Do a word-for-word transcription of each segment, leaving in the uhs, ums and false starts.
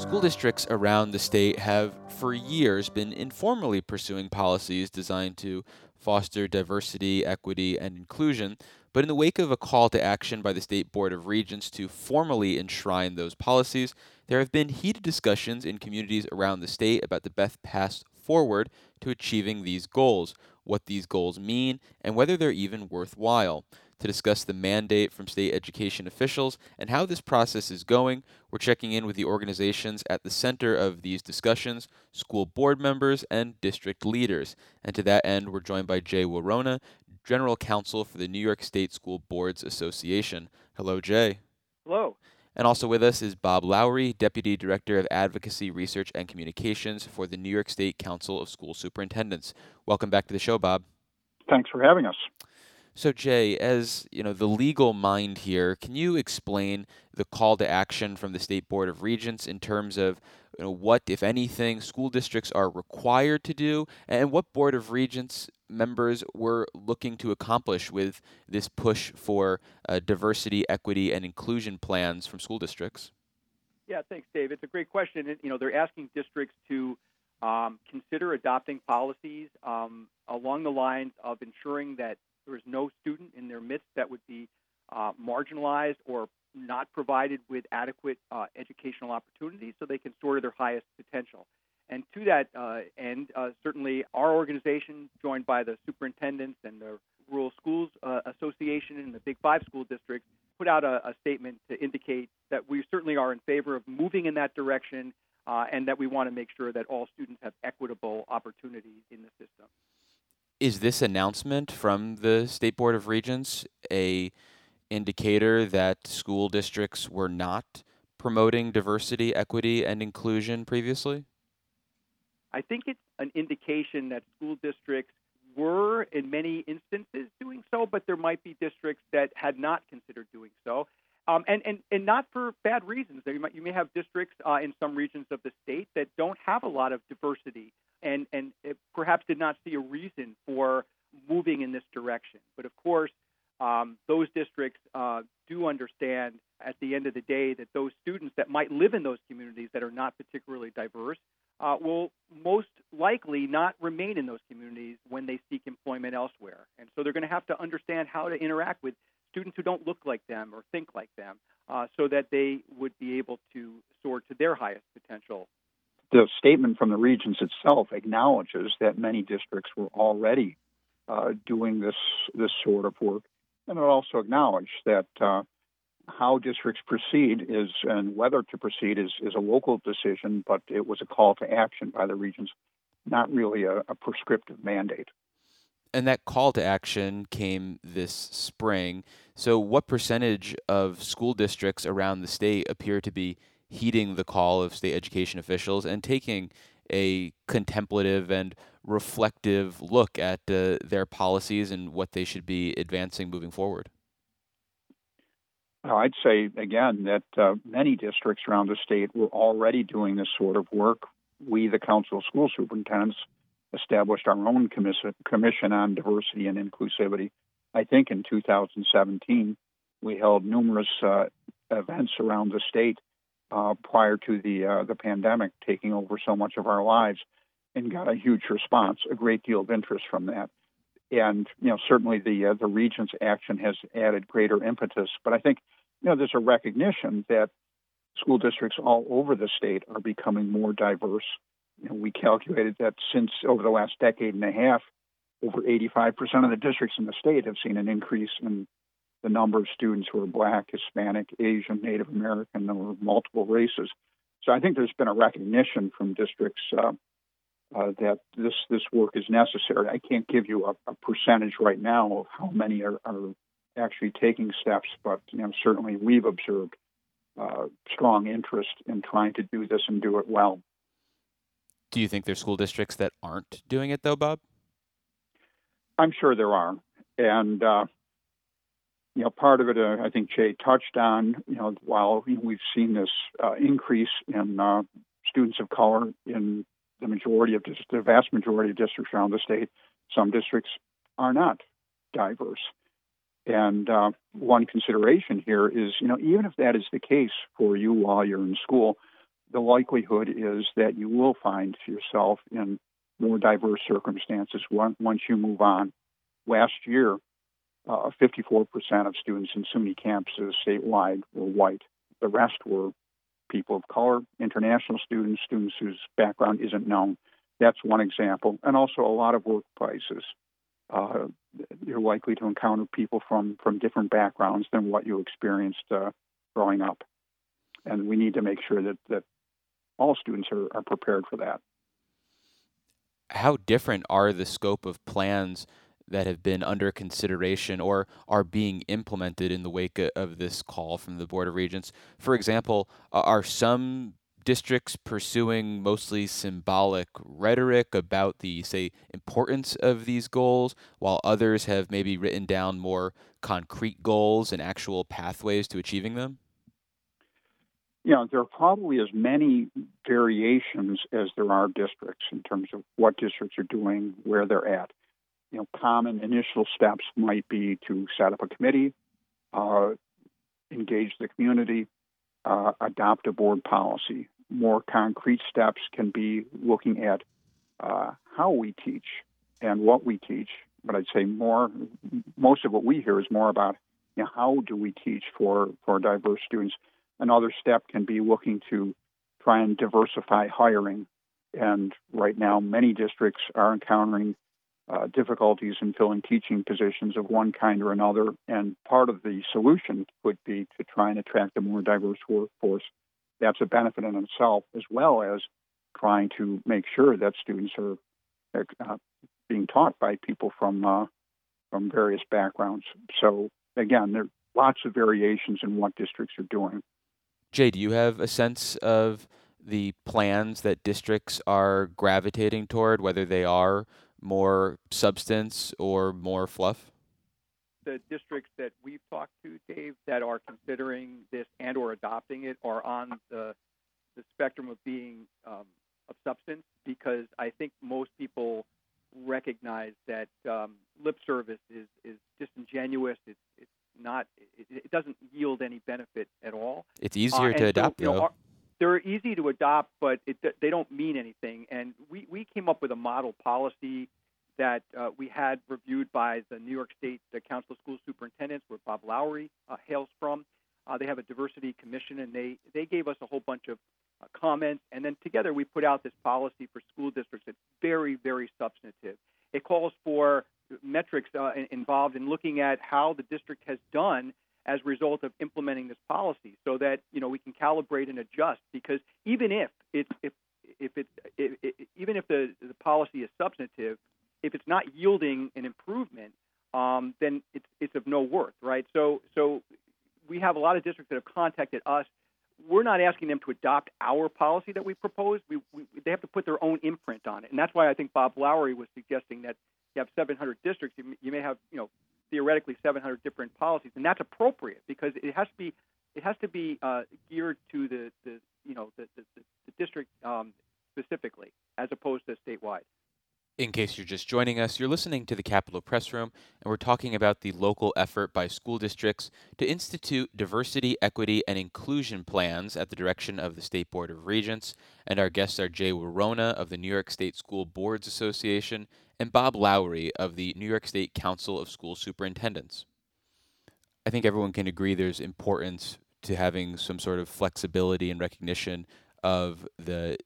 School districts around the state have, for years, been informally pursuing policies designed to foster diversity, equity, and inclusion. But in the wake of a call to action by the State Board of Regents to formally enshrine those policies, there have been heated discussions in communities around the state about the best path forward to achieving these goals, what these goals mean, and whether they're even worthwhile. To discuss the mandate from state education officials and how this process is going, we're checking in with the organizations at the center of these discussions, school board members, and district leaders. And to that end, we're joined by Jay Warona, General Counsel for the New York State School Boards Association. Hello, Jay. Hello. And also with us is Bob Lowry, Deputy Director of Advocacy, Research, and Communications for the New York State Council of School Superintendents. Welcome back to the show, Bob. Thanks for having us. So Jay, as you know, the legal mind here, can you explain the call to action from the State Board of Regents in terms of you know, what, if anything, school districts are required to do, and what Board of Regents members were looking to accomplish with this push for uh, diversity, equity, and inclusion plans from school districts? Yeah, thanks, Dave. It's a great question. And, you know, they're asking districts to um, consider adopting policies um, along the lines of ensuring that there is no student in their midst that would be uh, marginalized or not provided with adequate uh, educational opportunities so they can soar to their highest potential. And to that uh, end, uh, certainly our organization, joined by the superintendents and the Rural Schools uh, Association and the Big Five school districts, put out a, a statement to indicate that we certainly are in favor of moving in that direction uh, and that we want to make sure that all students have equitable opportunities in the system. Is this announcement from the State Board of Regents a indicator that school districts were not promoting diversity, equity, and inclusion previously? I think it's an indication that school districts were, in many instances, doing so, but there might be districts that had not considered doing so, um, and, and, and not for bad reasons. You, might, you may have districts uh, in some regions of the state that don't have a lot of diversity and, and it perhaps did not see a reason for moving in this direction. But, of course, um, those districts uh, do understand at the end of the day that those students that might live in those communities that are not particularly diverse uh, will most likely not remain in those communities when they seek employment elsewhere. And so they're going to have to understand how to interact with students who don't look like them or think like them uh, so that they would be able to soar to their highest potential. The statement from the Regents itself acknowledges that many districts were already uh, doing this this sort of work, and it also acknowledged that uh, how districts proceed is and whether to proceed is, is a local decision, but it was a call to action by the Regents, not really a, a prescriptive mandate. And that call to action came this spring. So what percentage of school districts around the state appear to be heeding the call of state education officials and taking a contemplative and reflective look at uh, their policies and what they should be advancing moving forward? I'd say, again, that uh, many districts around the state were already doing this sort of work. We, the Council of School Superintendents, established our own commission, commission on diversity and inclusivity. I think in two thousand seventeen, we held numerous uh, events around the state uh, prior to the uh, the pandemic taking over so much of our lives, and got a huge response, a great deal of interest from that. And you know, certainly the uh, the Regents' action has added greater impetus. But I think you know there's a recognition that school districts all over the state are becoming more diverse. You know, we calculated that since over the last decade and a half, over eighty-five percent of the districts in the state have seen an increase in the number of students who are Black, Hispanic, Asian, Native American, or multiple races. So I think there's been a recognition from districts uh, uh, that this this work is necessary. I can't give you a, a percentage right now of how many are, are actually taking steps, but you know, certainly we've observed uh, strong interest in trying to do this and do it well. Do you think there's school districts that aren't doing it, though, Bob? I'm sure there are. And, uh, you know, part of it, uh, I think Jay touched on, you know, while you know, we've seen this uh, increase in uh, students of color in the majority of, the vast majority of districts around the state, some districts are not diverse. And uh, one consideration here is, you know, even if that is the case for you while you're in school, the likelihood is that you will find yourself in more diverse circumstances once you move on. Last year, uh, fifty-four percent of students in SUNY campuses statewide were white. The rest were people of color, international students, students whose background isn't known. That's one example. And also a lot of workplaces. Uh, you're likely to encounter people from, from different backgrounds than what you experienced uh, growing up. And we need to make sure that, that all students are, are prepared for that. How different are the scope of plans that have been under consideration or are being implemented in the wake of this call from the Board of Regents? For example, are some districts pursuing mostly symbolic rhetoric about the, say, importance of these goals, while others have maybe written down more concrete goals and actual pathways to achieving them? You know, there are probably as many variations as there are districts in terms of what districts are doing, where they're at. You know, common initial steps might be to set up a committee, uh, engage the community, uh, adopt a board policy. More concrete steps can be looking at uh, how we teach and what we teach. But I'd say more, most of what we hear is more about, you know, how do we teach for, for diverse students. Another step can be looking to try and diversify hiring. And right now, many districts are encountering uh, difficulties in filling teaching positions of one kind or another. And part of the solution would be to try and attract a more diverse workforce. That's a benefit in itself, as well as trying to make sure that students are uh, being taught by people from uh, from various backgrounds. So again, there are lots of variations in what districts are doing. Jay, do you have a sense of the plans that districts are gravitating toward, whether they are more substance or more fluff? The districts that we've talked to, Dave, that are considering this and or adopting it are on the, the spectrum of being um, of substance, because I think most people recognize that um, lip service is, is disingenuous. It's, it's not. It, it doesn't yield any benefit at all. It's easier uh, to adopt, so, you know, though. our, they're easy to adopt, but it, they don't mean anything. And we, we came up with a model policy that uh, we had reviewed by the New York State the Council of School Superintendents, where Bob Lowery uh, hails from. Uh, they have a diversity commission, and they, they gave us a whole bunch of uh, comments. And then together we put out this policy for school districts that's very, very substantive. It calls for metrics uh, involved in looking at how the district has done as a result of implementing this policy, so that, you know, we can calibrate and adjust. Because even if it's if if it's if, if, even if the, the policy is substantive, if it's not yielding an improvement, um, then it's it's of no worth, right? So so we have a lot of districts that have contacted us. We're not asking them to adopt our policy that we propose. We, we they have to put their own imprint on it, and that's why I think Bob Lowery was suggesting that you have seven hundred districts. You, you may have, you know, theoretically seven hundred different policies, and that's appropriate because it has to be it has to be uh, geared to the, the you know the the, the district um, specifically, as opposed to statewide. In case you're just joining us, you're listening to the Capitol Press Room, and we're talking about the local effort by school districts to institute diversity, equity, and inclusion plans at the direction of the State Board of Regents. And our guests are Jay Warona of the New York State School Boards Association and Bob Lowery of the New York State Council of School Superintendents. I think everyone can agree there's importance to having some sort of flexibility and recognition of the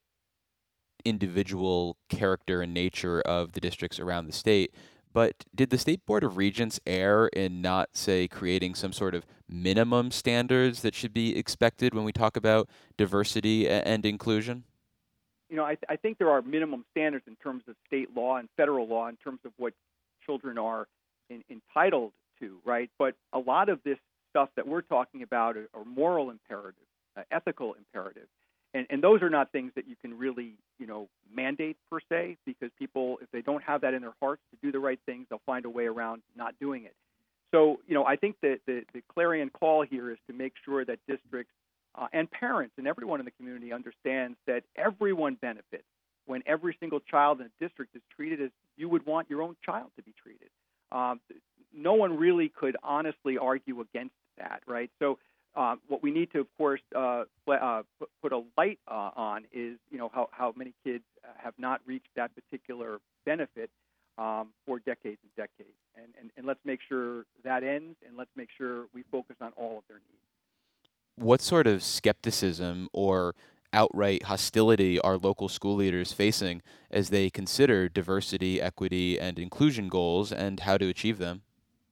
individual character and nature of the districts around the state. But did the State Board of Regents err in not, say, creating some sort of minimum standards that should be expected when we talk about diversity and inclusion? You know, I, th- I think there are minimum standards in terms of state law and federal law in terms of what children are in, entitled to, right? But a lot of this stuff that we're talking about are, are moral imperatives, uh, ethical imperatives. And, and those are not things that you can really, you know, mandate per se, because people, if they don't have that in their hearts to do the right things, they'll find a way around not doing it. So, you know, I think that the, the clarion call here is to make sure that districts uh, and parents and everyone in the community understands that everyone benefits when every single child in a district is treated as you would want your own child to be treated. Um, no one really could honestly argue against that, right? So um, what we need to, of course, uh, uh, put a light uh, on is, you know, how, how many kids have not reached that particular benefit um, for decades and decades. And, and, and let's make sure that ends, and let's make sure we focus on all of their needs. What sort of skepticism or outright hostility are local school leaders facing as they consider diversity, equity, and inclusion goals and how to achieve them?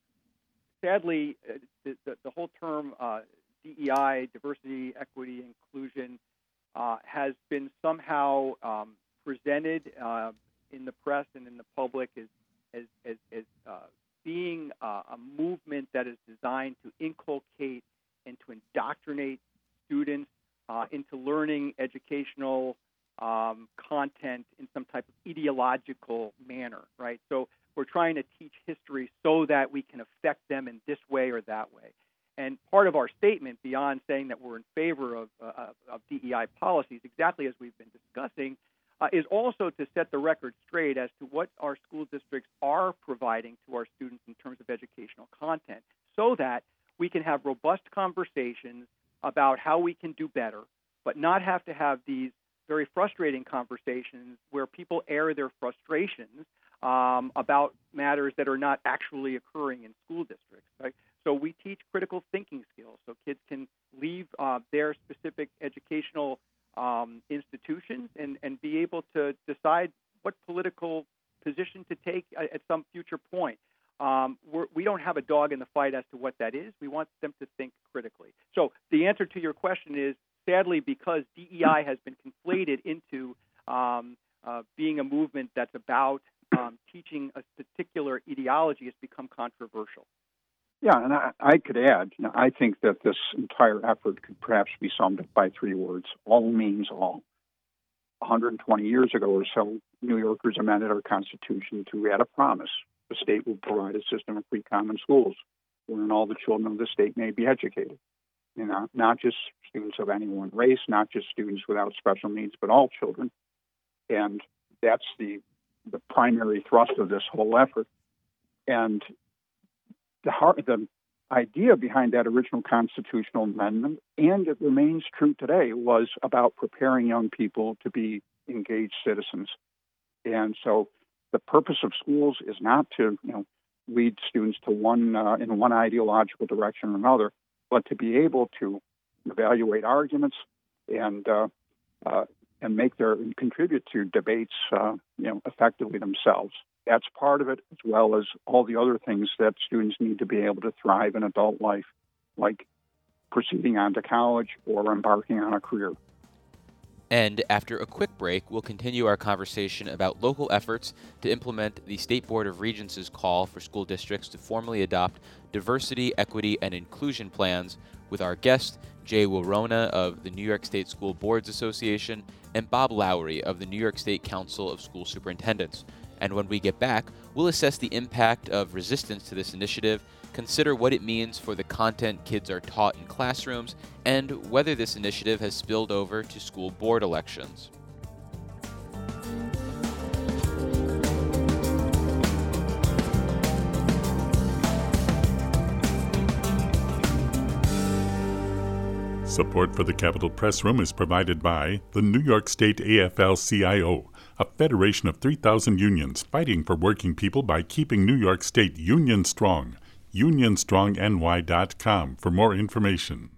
Sadly, uh, the, the, the whole term uh, D E I, diversity, equity, inclusion, uh, has been somehow um, presented uh, in the press and in the public as as, as, as uh, being uh, a movement that is designed to inculcate and to indoctrinate students uh, into learning educational um, content in some type of ideological manner, right? So we're trying to teach history so that we can affect them in this way or that way. And part of our statement, beyond saying that we're in favor of, uh, of D E I policies, exactly as we've been discussing, uh, is also to set the record straight as to what our school districts are providing to our students in terms of educational content, so that we can have robust conversations about how we can do better, but not have to have these very frustrating conversations where people air their frustrations um, about matters that are not actually occurring in school districts, right? So we teach critical thinking skills so kids can leave uh, their specific educational um, institutions and, and be able to decide what political position to take at, at some future point. Um, we're, we don't have a dog in the fight as to what that is. We want them to think critically. So the answer to your question is, sadly, because D E I has been conflated into um, uh, being a movement that's about um, teaching a particular ideology, has become controversial. Yeah, and I, I could add, you know, I think that this entire effort could perhaps be summed up by three words: all means all. one hundred twenty years ago or so, New Yorkers amended our Constitution to add a promise: the state will provide a system of free common schools wherein all the children of the state may be educated. You know, not just students of any one race, not just students without special needs, but all children. And that's the the primary thrust of this whole effort. And the heart, the idea behind that original constitutional amendment, and it remains true today, was about preparing young people to be engaged citizens. And so the purpose of schools is not to, you know, lead students to one uh, in one ideological direction or another, but to be able to evaluate arguments and uh, uh, and make their and contribute to debates, uh, you know, effectively themselves. That's part of it, as well as all the other things that students need to be able to thrive in adult life, like proceeding on to college or embarking on a career. And after a quick break, we'll continue our conversation about local efforts to implement the State Board of Regents' call for school districts to formally adopt diversity, equity, and inclusion plans with our guest, Jay Warona of the New York State School Boards Association and Bob Lowry of the New York State Council of School Superintendents. And when we get back, we'll assess the impact of resistance to this initiative, consider what it means for the content kids are taught in classrooms, and whether this initiative has spilled over to school board elections. Support for the Capitol Press Room is provided by the New York State A F L C I O, a federation of three thousand unions fighting for working people by keeping New York State union strong. union strong N Y dot com for more information.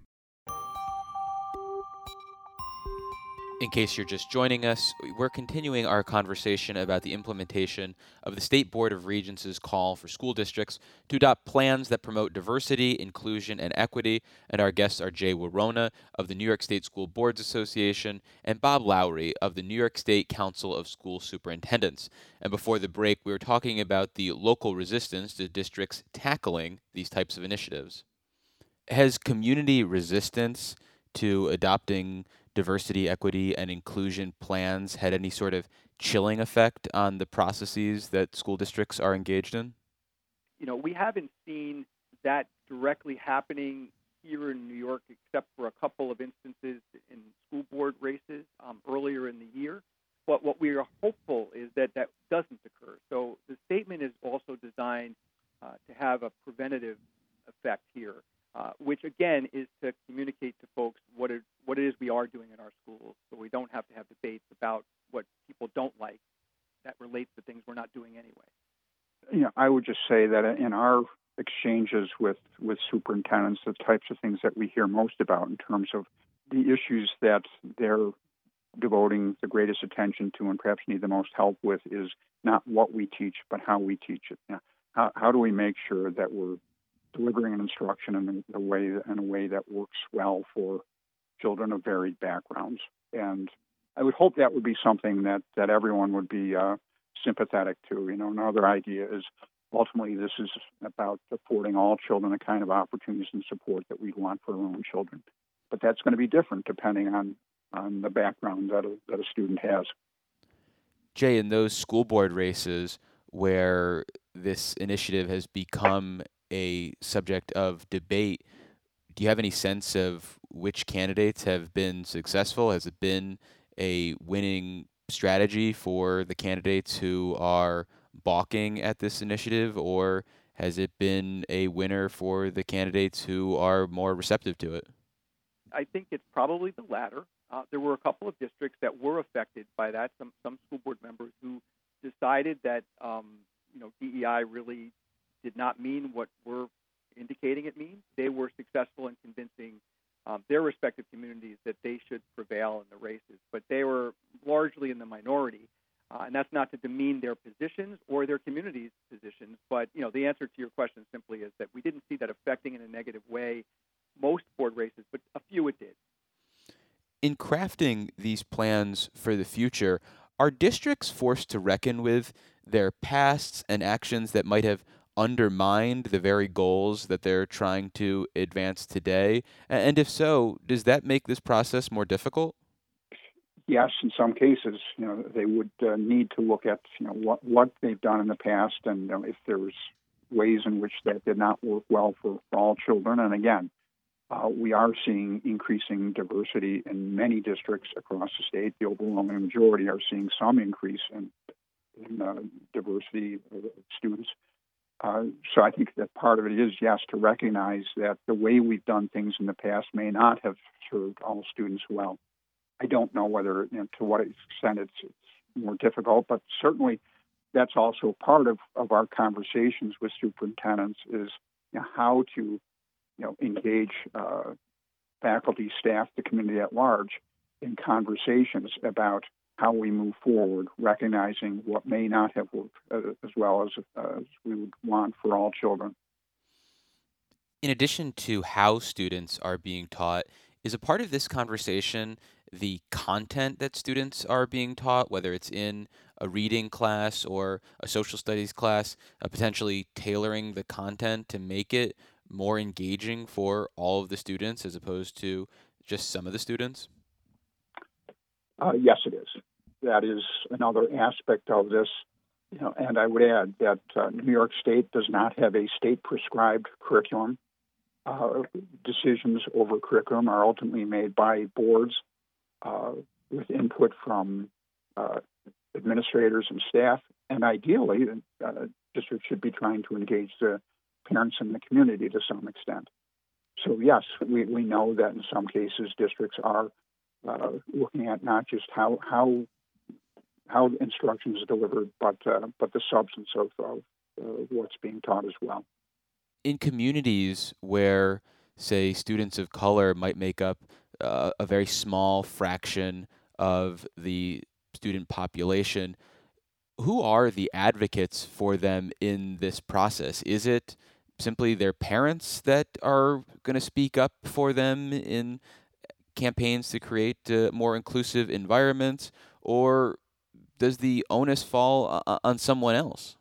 In case you're just joining us, we're continuing our conversation about the implementation of the State Board of Regents' call for school districts to adopt plans that promote diversity, inclusion, and equity. And our guests are Jay Warona of the New York State School Boards Association and Bob Lowry of the New York State Council of School Superintendents. And before the break, we were talking about the local resistance to districts tackling these types of initiatives. Has community resistance to adopting diversity, equity, and inclusion plans had any sort of chilling effect on the processes that school districts are engaged in? You know, we haven't seen that directly happening here in New York, except for a couple of instances in school board races um, earlier in the year. But what we are hopeful is that that doesn't occur. So the statement is also designed uh, to have a preventative effect here. uh, which again is to communicate to folks what it, what it is we are doing in our schools, so we don't have to have debates about what people don't like that relates to things we're not doing anyway. You know, I would just say that in our exchanges with, with superintendents, the types of things that we hear most about in terms of the issues that they're devoting the greatest attention to and perhaps need the most help with is not what we teach, but how we teach it. You know, how, how do we make sure that we're delivering an instruction in the way in a way that works well for children of varied backgrounds? And I would hope that would be something that, that everyone would be uh, sympathetic to. You know, another idea is ultimately this is about affording all children the kind of opportunities and support that we want for our own children. But that's going to be different depending on, on the background that a, that a student has. Jay, in those school board races where this initiative has become a subject of debate, do you have any sense of which candidates have been successful? Has it been a winning strategy for the candidates who are balking at this initiative, or has it been a winner for the candidates who are more receptive to it? I think it's probably the latter. Uh, there were a couple of districts that were affected by that. Some some school board members who decided that um, you know D E I really did not mean what we're indicating it means. They were successful in convincing um, their respective communities that they should prevail in the races, but they were largely in the minority. Uh, and that's not to demean their positions or their communities' positions, but you know the answer to your question simply is that we didn't see that affecting in a negative way most board races, but a few it did. In crafting these plans for the future, are districts forced to reckon with their pasts and actions that might have undermined the very goals that they're trying to advance today? And if so, does that make this process more difficult? Yes, in some cases, you know, they would uh, need to look at, you know, what, what they've done in the past and you know, if there's ways in which that did not work well for, for all children. And again, uh, we are seeing increasing diversity in many districts across the state. The overwhelming majority are seeing some increase in, in uh, diversity of students. Uh, so I think that part of it is, yes, to recognize that the way we've done things in the past may not have served all students well. I don't know whether, you know, to what extent it's, it's more difficult, but certainly that's also part of, of our conversations with superintendents is you know, how to, you know, engage uh, faculty, staff, the community at large in conversations about how we move forward, recognizing what may not have worked uh, as well as, uh, as we would want for all children. In addition to how students are being taught, is a part of this conversation the content that students are being taught, whether it's in a reading class or a social studies class, uh, potentially tailoring the content to make it more engaging for all of the students as opposed to just some of the students? Uh, yes, it is. That is another aspect of this. You know, and I would add that uh, New York State does not have a state-prescribed curriculum. Uh, decisions over curriculum are ultimately made by boards uh, with input from uh, administrators and staff. And ideally, uh, districts should be trying to engage the parents and the community to some extent. So yes, we, we know that in some cases districts are uh, looking at not just how how how instruction is delivered, but uh, but the substance of, of uh, what's being taught as well. In communities where, say, students of color might make up uh, a very small fraction of the student population, who are the advocates for them in this process? Is it simply their parents that are going to speak up for them in campaigns to create uh, more inclusive environments, or does the onus fall uh, on someone else?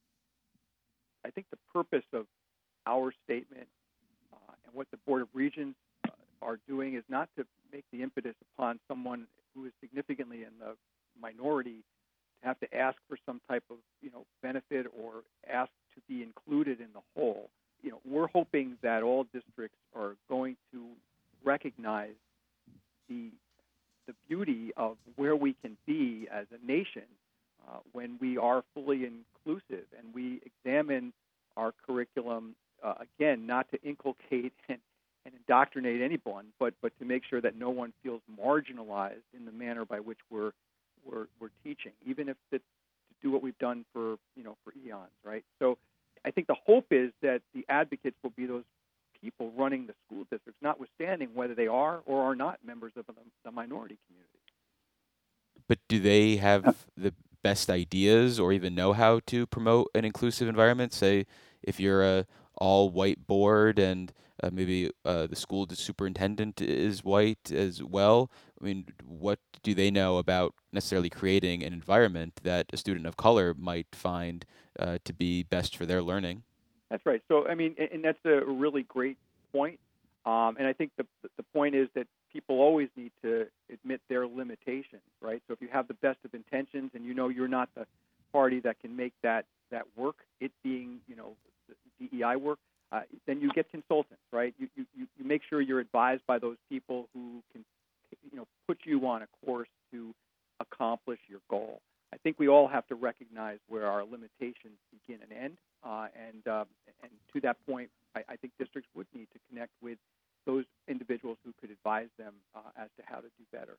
I think the purpose of our statement uh, and what the Board of Regents uh, are doing is not to make the impetus upon someone who is significantly in the minority to have to ask for some type of, you know, benefit or ask to be included in the whole. You know, we're hoping that all districts are going to recognize the the beauty of where we can be as a nation uh, when we are fully inclusive and we examine our curriculum, uh, again, not to inculcate and and indoctrinate anyone, but but to make sure that no one feels marginalized in the manner by which we're we're, we're teaching, even if it's to do what we've done for you know for eons, right? So I think the hope is that the advocates will be those people running the school districts, notwithstanding whether they are or are not members of the, the minority community. But do they have the best ideas or even know how to promote an inclusive environment? Say, if you're a all-white board and uh, maybe uh, the school superintendent is white as well. I mean, what do they know about necessarily creating an environment that a student of color might find uh, to be best for their learning? That's right. So, I mean, and that's a really great point. Um, and I think the the point is that people always need to admit their limitations, right? So if you have the best of intentions and you know you're not the party that can make that, that work, it being, you know, D E I work, uh, then you get consultants, right? You, you, you make sure you're advised by those people who can, you know, put you on a course to accomplish your goal. I think we all have to recognize where our limitations begin and end, uh, and uh, and to that point, I, I think districts would need to connect with those individuals who could advise them uh, as to how to do better.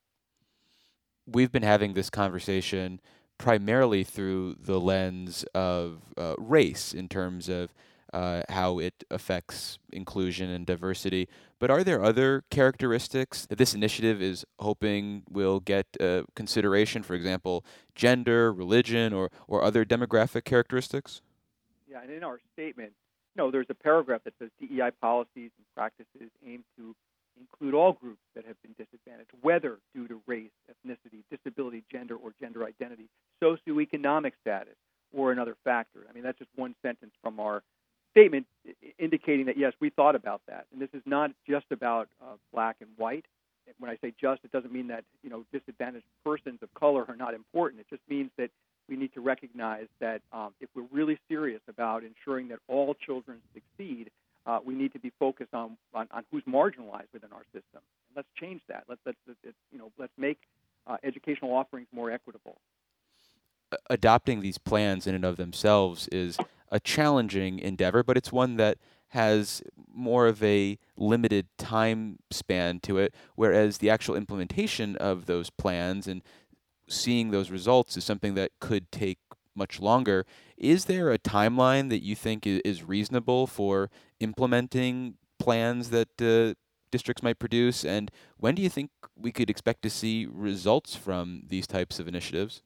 We've been having this conversation primarily through the lens of uh, race in terms of uh, how it affects inclusion and diversity. But are there other characteristics that this initiative is hoping will get uh, consideration, for example, gender, religion, or, or other demographic characteristics? Yeah, and in our statement, you know, there's a paragraph that says D E I policies and practices aim to include all groups that have been disadvantaged, whether due to race, ethnicity, disability, gender, or gender identity, socioeconomic status, or another factor. I mean, that's just one sentence from our statement indicating that, yes, we thought about that. And this is not just about uh, black and white. When I say just, it doesn't mean that, you know, disadvantaged persons of color are not important. It just means that we need to recognize that um, if we're really serious about ensuring that all children succeed, uh, we need to be focused on, on, on who's marginalized within our system. And let's change that. Let's, let's, let's you know, let's make uh, educational offerings more equitable. Adopting these plans in and of themselves is a challenging endeavor, but it's one that has more of a limited time span to it, whereas the actual implementation of those plans and seeing those results is something that could take much longer. Is there a timeline that you think is reasonable for implementing plans that uh, districts might produce, and when do you think we could expect to see results from these types of initiatives?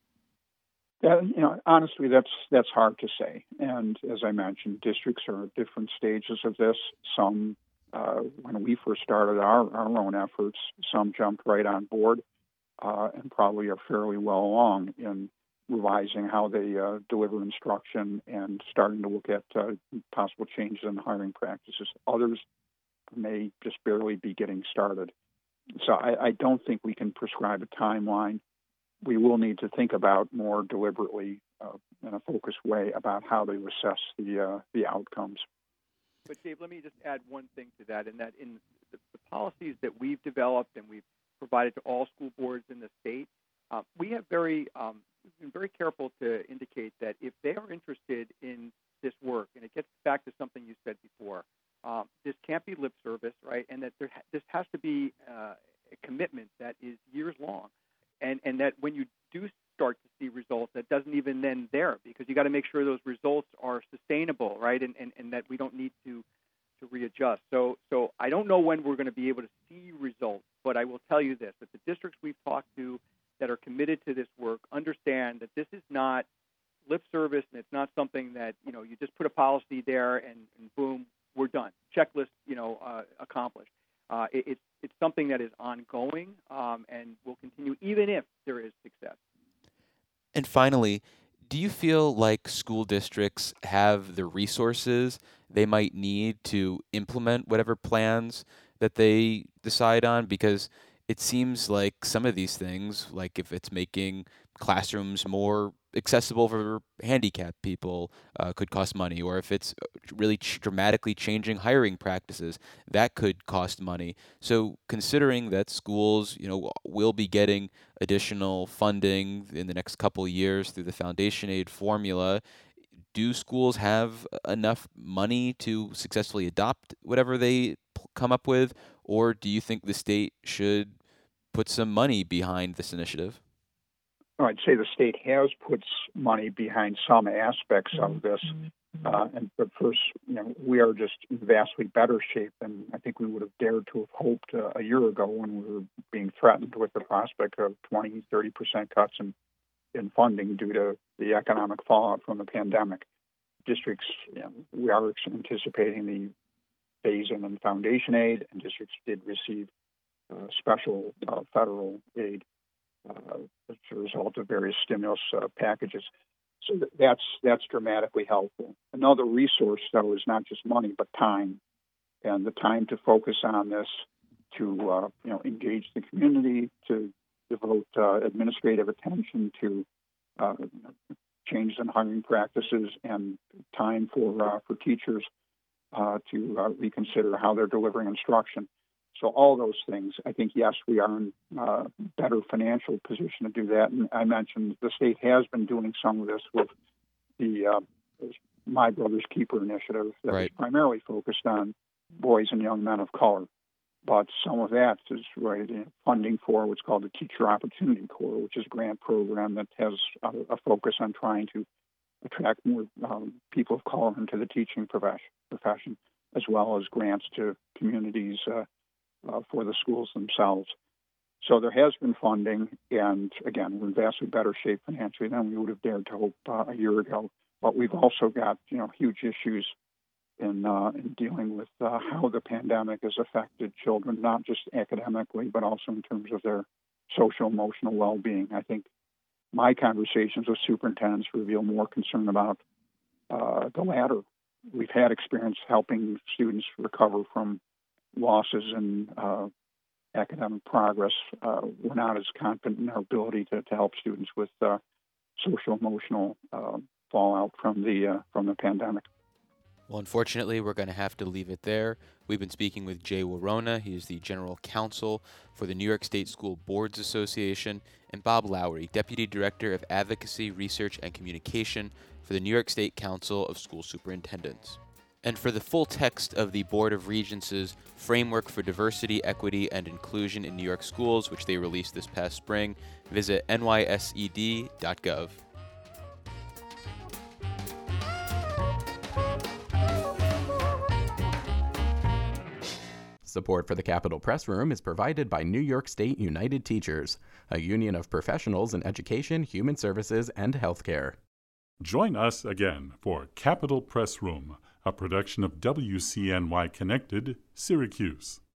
Yeah, you know, honestly, that's that's hard to say. And as I mentioned, districts are at different stages of this. Some, uh, when we first started our, our own efforts, some jumped right on board uh, and probably are fairly well along in revising how they uh, deliver instruction and starting to look at uh, possible changes in hiring practices. Others may just barely be getting started. So I, I don't think we can prescribe a timeline. We will need to think about more deliberately uh, in a focused way about how to assess the uh, the outcomes. But Dave, let me just add one thing to that, and that in the, the policies that we've developed and we've provided to all school boards in the state, uh, we have very um, been very careful to indicate that if they are interested in this work, and it gets back to something you said before, um, this can't be lip service, right? And that there ha- this has to be uh, a commitment that is years long. And and that when you do start to see results, that doesn't even end there, because you got to make sure those results are sustainable, right? And, and and that we don't need to to readjust. So so I don't know when we're going to be able to see results, but I will tell you this: that the districts we've talked to that are committed to this work understand that this is not lip service, and it's not something that, you know, you just put a policy there and, and boom, we're done. Checklist, you know, uh, accomplished. Uh, it, it's it's something that is ongoing um, and will continue even if there is success. And finally, do you feel like school districts have the resources they might need to implement whatever plans that they decide on? Because it seems like some of these things, like if it's making classrooms more accessible for handicapped people, uh, could cost money, or if it's really ch- dramatically changing hiring practices, that could cost money. So considering that schools, you know, will be getting additional funding in the next couple of years through the foundation aid formula, do schools have enough money to successfully adopt whatever they p- come up with, or do you think the state should put some money behind this initiative? I'd say the state has put money behind some aspects of this. Uh, and but first, you know, we are just in vastly better shape than I think we would have dared to have hoped uh, a year ago when we were being threatened with the prospect of twenty, thirty percent cuts in, in funding due to the economic fallout from the pandemic. Districts, you know, we are anticipating the phase-in and foundation aid, and districts did receive uh, special uh, federal aid uh, as a result of various stimulus uh, packages. So that's that's dramatically helpful. Another resource, though, is not just money, but time, and the time to focus on this, to uh, you know, engage the community, to devote uh, administrative attention to uh, changes in hiring practices, and time for uh, for teachers uh, to uh, reconsider how they're delivering instruction. So all those things, I think, yes, we are in a uh, better financial position to do that. And I mentioned the state has been doing some of this with the uh, My Brother's Keeper initiative that Right. is primarily focused on boys and young men of color. But some of that is right, funding for what's called the Teacher Opportunity Corps, which is a grant program that has a, a focus on trying to attract more um, people of color into the teaching profession, profession, as well as grants to communities uh, Uh, for the schools themselves. So there has been funding, and again, we're in vastly better shape financially than we would have dared to hope uh, a year ago. But we've also got, you know, huge issues in, uh, in dealing with uh, how the pandemic has affected children, not just academically, but also in terms of their social, emotional well-being. I think my conversations with superintendents reveal more concern about uh, the latter. We've had experience helping students recover from losses in uh, academic progress. Uh, we're not as confident in our ability to, to help students with uh, social emotional uh, fallout from the uh, from the pandemic. Well, unfortunately, we're going to have to leave it there. We've been speaking with Jay Warona. He is the General Counsel for the New York State School Boards Association, and Bob Lowry, Deputy Director of Advocacy, Research, and Communication for the New York State Council of School Superintendents. And for the full text of the Board of Regents' Framework for Diversity, Equity, and Inclusion in New York Schools, which they released this past spring, visit N Y S E D dot gov. Support for the Capitol Press Room is provided by New York State United Teachers, a union of professionals in education, human services, and healthcare. Join us again for Capitol Press Room, a production of W C N Y Connected, Syracuse.